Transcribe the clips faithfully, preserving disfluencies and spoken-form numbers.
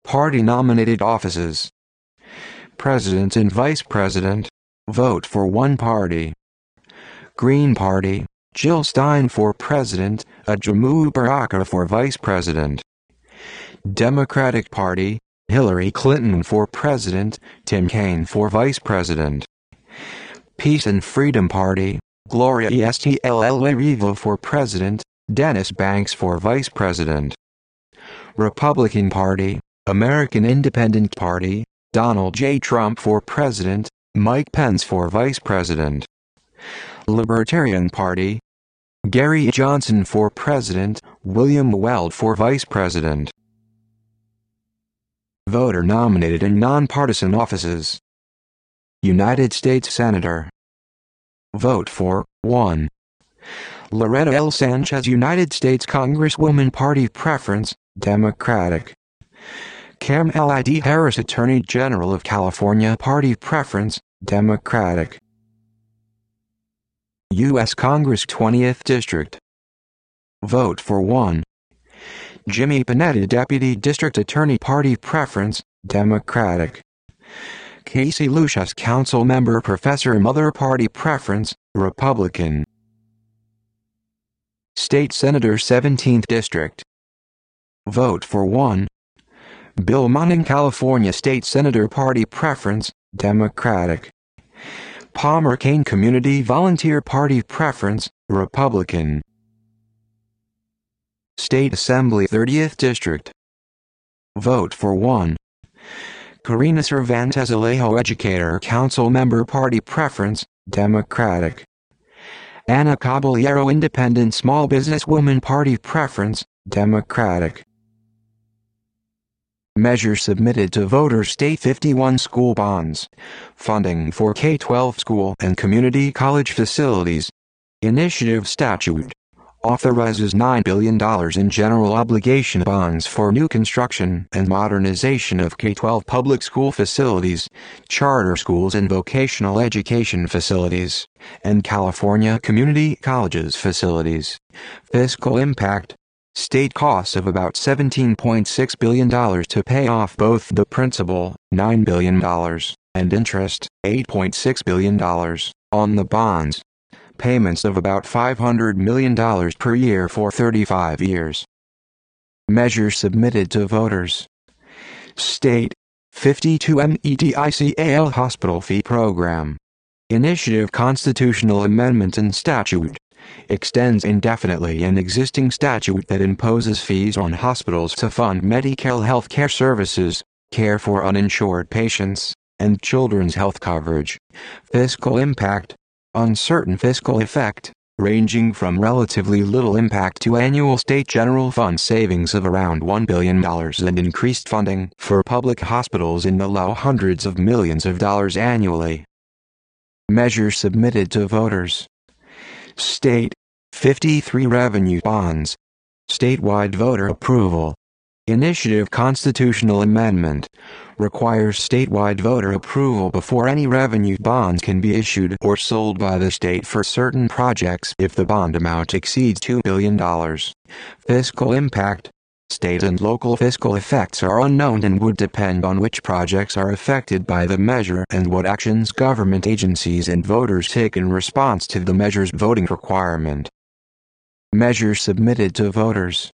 Party-nominated offices. President and Vice President. Vote for one party. Green Party. Jill Stein for President, Adamu Baraka for Vice President. Democratic Party. Hillary Clinton for President, Tim Kaine for Vice President. Peace and Freedom Party. Gloria Estelle for President, Dennis Banks for Vice President. Republican Party. American Independent Party. Donald J. Trump for President, Mike Pence for Vice President. Libertarian Party. Gary Johnson for President, William Weld for Vice President. Voter-nominated and nonpartisan offices. United States Senator. Vote for one. Loretta L. Sanchez, United States Congresswoman, Party Preference, Democratic. Kamala D. Harris, Attorney General of California, Party Preference, Democratic. U S Congress twentieth District. Vote for one. Jimmy Panetta, Deputy District Attorney, Party Preference, Democratic. Casey Lucius, Council Member, Professor Mother, Party Preference, Republican. State Senator seventeenth District. Vote for one. Bill Manning, California State Senator, Party Preference, Democratic. Palmer Kane, Community Volunteer, Party Preference, Republican. State Assembly thirtieth District. Vote for one. Karina Cervantes Alejo, Educator, Council Member, Party Preference, Democratic. Anna Caballero, Independent Small Businesswoman, Party Preference, Democratic. Measure submitted to voters. State fifty-one School bonds. Funding for K twelve school and community college facilities. Initiative statute. Authorizes nine billion dollars in general obligation bonds for new construction and modernization of K twelve public school facilities, charter schools and vocational education facilities, and California community colleges facilities. Fiscal impact. State costs of about seventeen point six billion dollars to pay off both the principal, nine billion dollars, and interest, eight point six billion dollars, on the bonds. Payments of about five hundred million dollars per year for thirty-five years. Measure submitted to voters. State fifty-two Medical Hospital Fee Program. Initiative Constitutional Amendment and Statute. Extends indefinitely an existing statute that imposes fees on hospitals to fund Medicare health care services, care for uninsured patients, and children's health coverage. Fiscal impact. Uncertain fiscal effect, ranging from relatively little impact to annual state general fund savings of around one billion dollars and increased funding for public hospitals in the low hundreds of millions of dollars annually. Measure submitted to voters. State fifty-three Revenue bonds. Statewide voter approval. Initiative Constitutional Amendment. Requires statewide voter approval before any revenue bonds can be issued or sold by the state for certain projects if the bond amount exceeds two billion dollars. Fiscal impact. State and local fiscal effects are unknown and would depend on which projects are affected by the measure and what actions government agencies and voters take in response to the measure's voting requirement. Measure submitted to voters.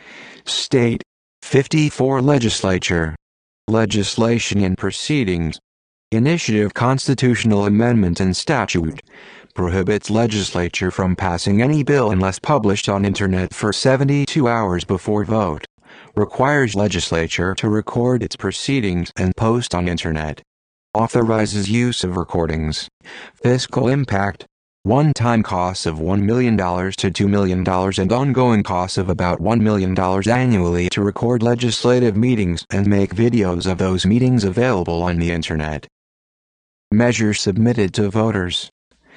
State fifty-four Legislature. Legislation and proceedings. Initiative Constitutional Amendment and Statute. Prohibits legislature from passing any bill unless published on Internet for seventy-two hours before vote. Requires legislature to record its proceedings and post on Internet. Authorizes use of recordings. Fiscal impact. One-time costs of one million dollars to two million dollars and ongoing costs of about one million dollars annually to record legislative meetings and make videos of those meetings available on the Internet. Measure submitted to voters.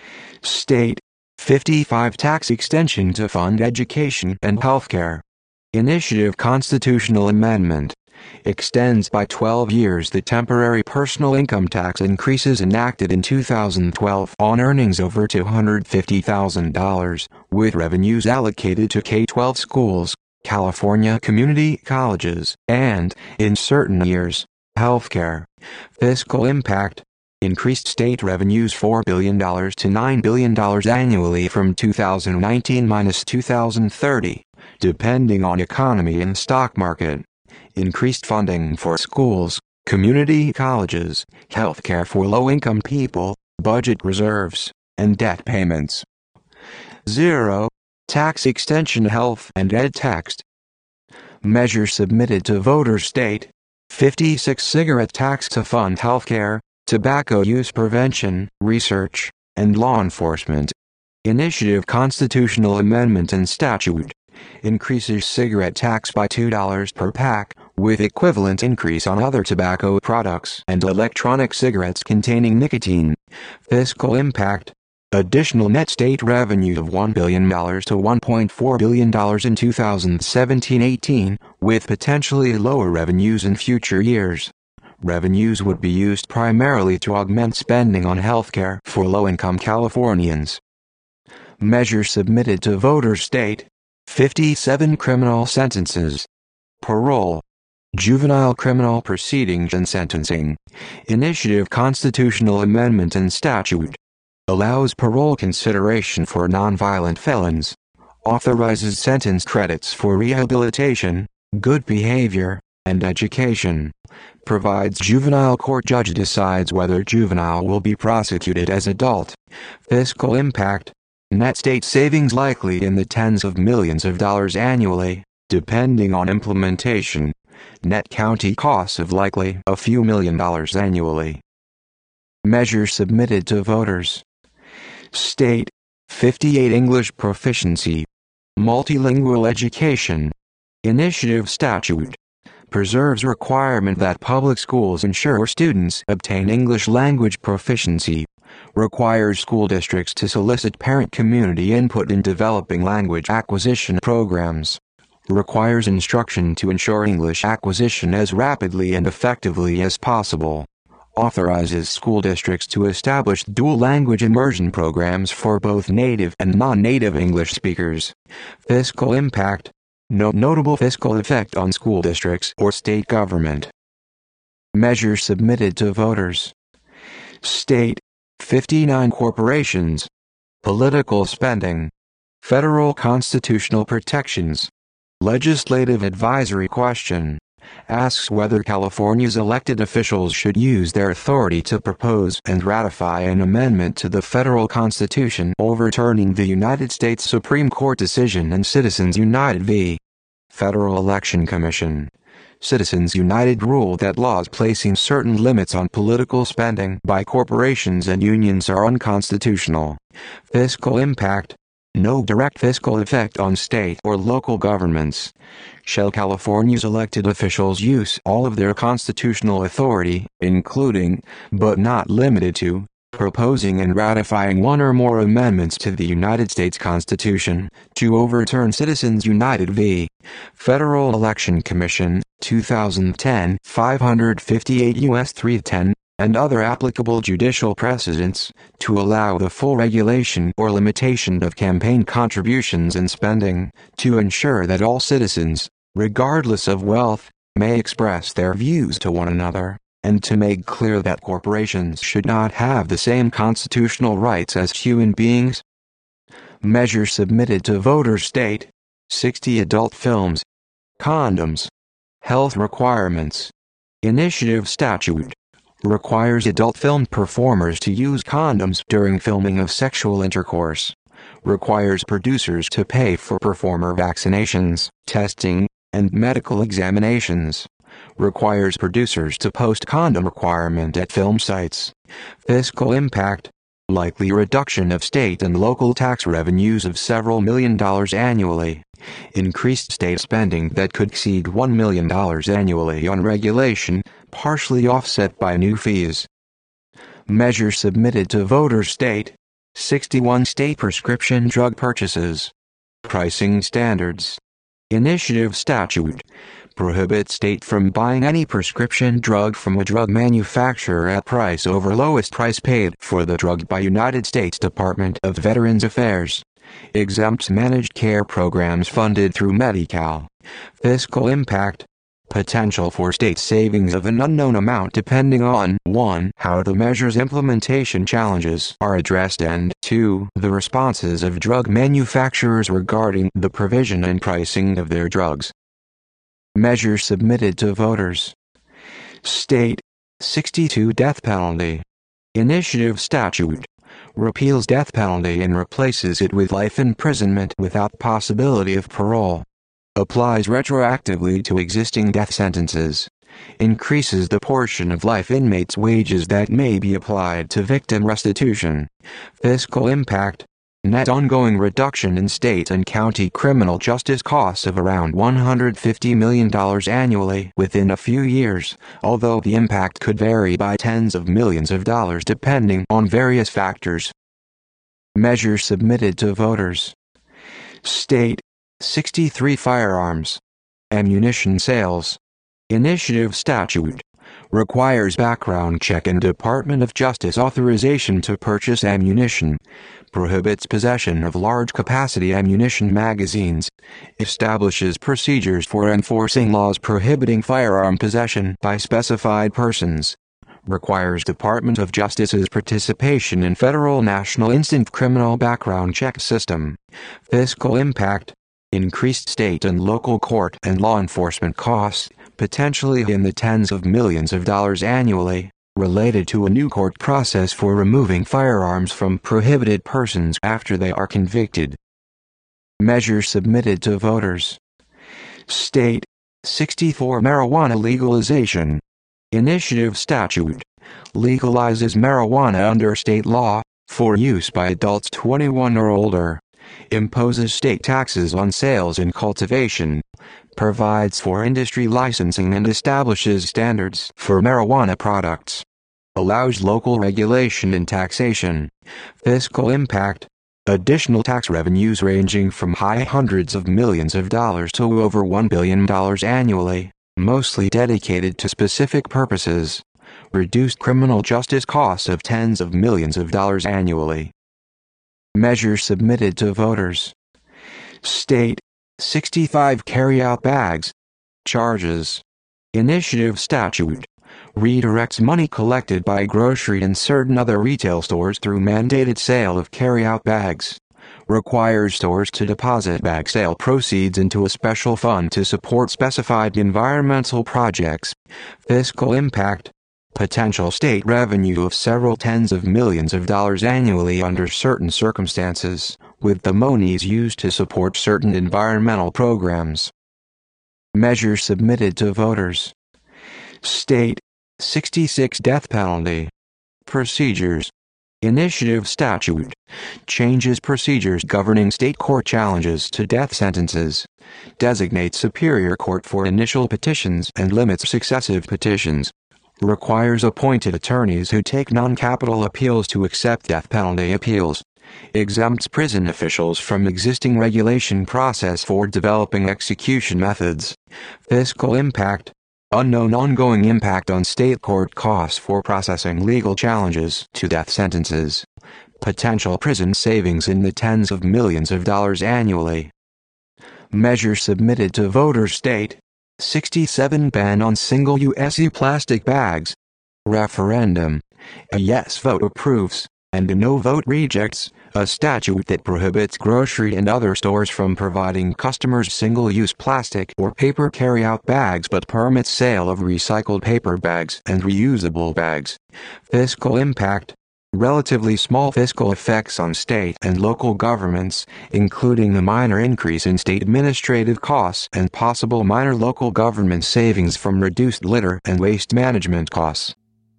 State fifty-five Tax extension to fund education and healthcare. Initiative Constitutional Amendment. Extends by twelve years the temporary personal income tax increases enacted in two thousand twelve on earnings over two hundred fifty thousand dollars, with revenues allocated to K twelve schools, California community colleges, and, in certain years, healthcare. Fiscal impact: increased state revenues four billion dollars to nine billion dollars annually from two thousand nineteen to two thousand thirty, depending on economy and stock market. Increased funding for schools, community colleges, healthcare for low-income people, budget reserves, and debt payments. zero. Tax extension health and ed tax. Measure submitted to voters state fifty-six cigarette tax to fund healthcare, tobacco use prevention, research, and law enforcement. Initiative constitutional amendment and statute. Increases cigarette tax by two dollars per pack, with equivalent increase on other tobacco products and electronic cigarettes containing nicotine. Fiscal impact: additional net state revenue of one billion dollars to one point four billion dollars in two thousand seventeen eighteen, with potentially lower revenues in future years. Revenues would be used primarily to augment spending on healthcare for low-income Californians. Measure submitted to voters state fifty-seven criminal sentences. Parole, juvenile criminal proceedings and sentencing. Initiative constitutional amendment and statute. Allows parole consideration for nonviolent felons. Authorizes sentence credits for rehabilitation, good behavior, and education. Provides juvenile court judge decides whether juvenile will be prosecuted as adult. Fiscal impact: net state savings likely in the tens of millions of dollars annually, depending on implementation. Net county costs of likely a few million dollars annually. Measure submitted to voters state fifty-eight English proficiency. Multilingual education. Initiative statute. Preserves requirement that public schools ensure students obtain English language proficiency. Requires school districts to solicit parent community input in developing language acquisition programs. Requires instruction to ensure English acquisition as rapidly and effectively as possible. Authorizes school districts to establish dual language immersion programs for both native and non-native English speakers. Fiscal impact: no notable fiscal effect on school districts or state government. Measure submitted to voters state fifty-nine corporations. Political spending. Federal constitutional protections. Legislative advisory question. Asks whether California's elected officials should use their authority to propose and ratify an amendment to the federal constitution overturning the United States Supreme Court decision in Citizens United v. Federal Election Commission. Citizens United ruled that laws placing certain limits on political spending by corporations and unions are unconstitutional. Fiscal impact: no direct fiscal effect on state or local governments. Shall California's elected officials use all of their constitutional authority, including, but not limited to, proposing and ratifying one or more amendments to the United States Constitution, to overturn Citizens United v. Federal Election Commission, two thousand ten, five fifty-eight U S three ten, and other applicable judicial precedents, to allow the full regulation or limitation of campaign contributions and spending, to ensure that all citizens, regardless of wealth, may express their views to one another, and to make clear that corporations should not have the same constitutional rights as human beings. Measure submitted to voters state sixty adult films. Condoms. Health requirements. Initiative statute. Requires adult film performers to use condoms during filming of sexual intercourse. Requires producers to pay for performer vaccinations, testing, and medical examinations. Requires producers to post condom requirement at film sites. Fiscal impact: likely reduction of state and local tax revenues of several million dollars annually. Increased state spending that could exceed one million dollars annually on regulation, partially offset by new fees. Measure submitted to voters state sixty-one state prescription drug purchases. Pricing standards. Initiative statute. Prohibits state from buying any prescription drug from a drug manufacturer at price over lowest price paid for the drug by United States Department of Veterans Affairs. Exempts managed care programs funded through Medi-Cal. Fiscal impact. Potential for state savings of an unknown amount depending on one how the measure's implementation challenges are addressed and two the responses of drug manufacturers regarding the provision and pricing of their drugs. Measures submitted to voters. State sixty-two Death penalty. Initiative statute repeals death penalty and replaces it with life imprisonment without possibility of parole. Applies retroactively to existing death sentences. Increases the portion of life inmates' wages that may be applied to victim restitution. Fiscal impact. Net ongoing reduction in state and county criminal justice costs of around one hundred fifty million dollars annually within a few years, although the impact could vary by tens of millions of dollars depending on various factors. Measures submitted to voters. State sixty-three Firearms. Ammunition sales. Initiative statute requires background check and Department of Justice authorization to purchase ammunition. Prohibits possession of large-capacity ammunition magazines. Establishes procedures for enforcing laws prohibiting firearm possession by specified persons. Requires Department of Justice's participation in Federal National Instant Criminal Background Check System. Fiscal impact. Increased state and local court and law enforcement costs, potentially in the tens of millions of dollars annually, related to a new court process for removing firearms from prohibited persons after they are convicted. Measures submitted to voters. State sixty-four Marijuana legalization. Initiative statute legalizes marijuana under state law for use by adults twenty-one or older. Imposes state taxes on sales and cultivation, provides for industry licensing and establishes standards for marijuana products, allows local regulation and taxation. Fiscal impact. Additional tax revenues ranging from high hundreds of millions of dollars to over one billion dollars annually, mostly dedicated to specific purposes. Reduced criminal justice costs of tens of millions of dollars annually. Measures submitted to voters. State sixty-five Carry-out bags. Charges. Initiative statute redirects money collected by grocery and certain other retail stores through mandated sale of carry-out bags. Requires stores to deposit bag sale proceeds into a special fund to support specified environmental projects. Fiscal impact. Potential state revenue of several tens of millions of dollars annually under certain circumstances, with the monies used to support certain environmental programs. Measures submitted to voters. State sixty-six Death penalty. Procedures. Initiative statute changes procedures governing state court challenges to death sentences. Designates superior court for initial petitions and limits successive petitions. Requires appointed attorneys who take non-capital appeals to accept death penalty appeals. Exempts prison officials from existing regulation process for developing execution methods. Fiscal impact. Unknown ongoing impact on state court costs for processing legal challenges to death sentences. Potential prison savings in the tens of millions of dollars annually. Measures submitted to voters. State sixty-seven Ban on single-use plastic bags. Referendum. A yes vote approves, and a no vote rejects, a statute that prohibits grocery and other stores from providing customers single-use plastic or paper carry-out bags but permits sale of recycled paper bags and reusable bags. Fiscal impact. Relatively small fiscal effects on state and local governments, including a minor increase in state administrative costs and possible minor local government savings from reduced litter and waste management costs.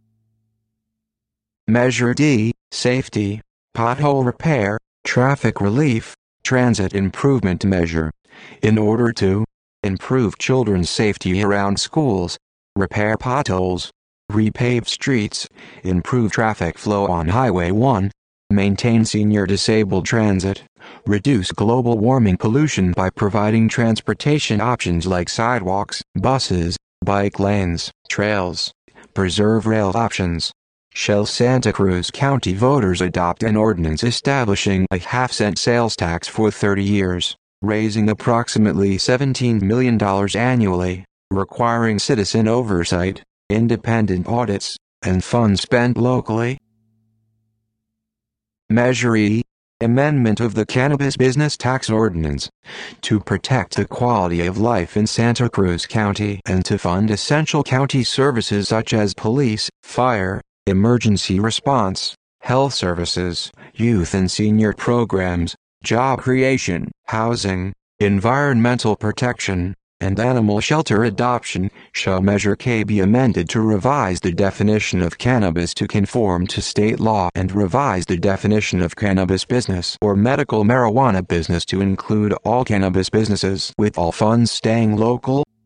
Measure D, Safety, Pothole Repair, Traffic Relief, Transit Improvement Measure. In order to improve children's safety around schools, repair potholes, repave streets, improve traffic flow on Highway one, maintain senior disabled transit, reduce global warming pollution by providing transportation options like sidewalks, buses, bike lanes, trails, preserve rail options, Shall Santa Cruz County voters adopt an ordinance establishing a half-cent sales tax for thirty years, raising approximately seventeen million dollars annually, requiring citizen oversight, independent audits, and funds spent locally? Measure E. Amendment of the Cannabis Business Tax Ordinance, to protect the quality of life in Santa Cruz County and to fund essential county services such as police, fire, emergency response, health services, youth and senior programs, job creation, housing, environmental protection, and animal shelter adoption. Shall Measure K be amended to revise the definition of cannabis to conform to state law and revise the definition of cannabis business or medical marijuana business to include all cannabis businesses with all funds staying local?